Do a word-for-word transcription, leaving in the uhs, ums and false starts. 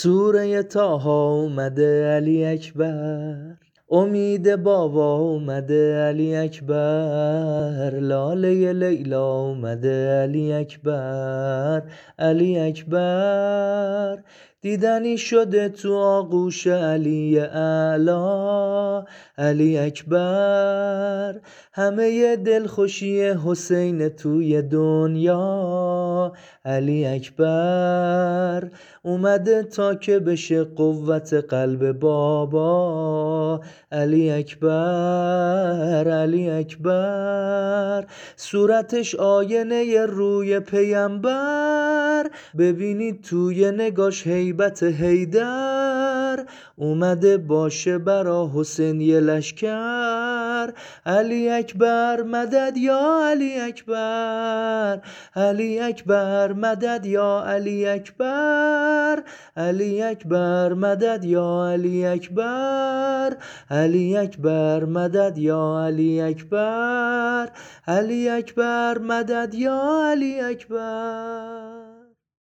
سوره طه اومده علی اکبر، امید بابا اومده علی اکبر، لاله لیلا اومده علی اکبر، علی اکبر. دیدنی شده تو آغوش علی اعلی، علی اکبر. همه دلخوشی حسین توی دنیا، علی اکبر. اومده تا که بشه قوت قلب بابا، علی اکبر، علی اکبر. صورتش آینه روی پیامبر، ببینید توی نگاش هیبت حیدر. اومده باشه برا حسین یه لشکر، علی اکبر مدد یا علی اکبر، علی اکبر مدد یا علی اکبر، علی اکبر مدد یا علی اکبر، علی اکبر مدد یا علی اکبر، علی اکبر مدد یا علی اکبر.